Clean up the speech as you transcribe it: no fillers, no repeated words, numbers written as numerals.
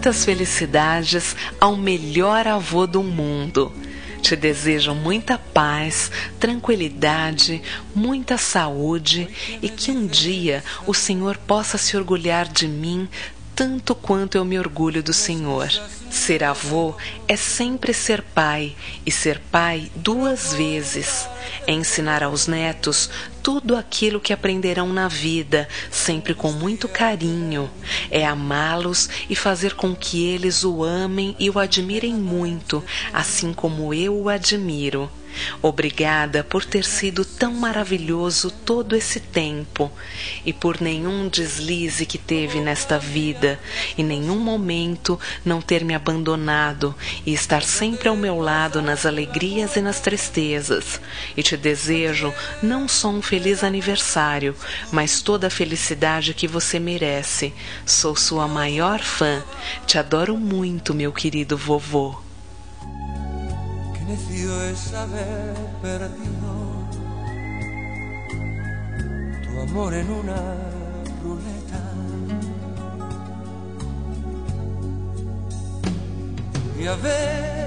muitas felicidades ao melhor avô do mundo. Te desejo muita paz, tranquilidade, muita saúde e que um dia o Senhor possa se orgulhar de mim tanto quanto eu me orgulho do Senhor. Ser avô é sempre ser pai, e ser pai 2 vezes. É ensinar aos netos tudo aquilo que aprenderão na vida, sempre com muito carinho. É amá-los e fazer com que eles o amem e o admirem muito, assim como eu o admiro. Obrigada por ter sido tão maravilhoso todo esse tempo e por nenhum deslize que teve nesta vida, e nenhum momento não ter me abandonado e estar sempre ao meu lado nas alegrias e nas tristezas. E te desejo não só um feliz aniversário, mas toda a felicidade que você merece. Sou sua maior fã. Te adoro muito, meu querido vovô. Necio es haber perdido tu amor en una ruleta y haber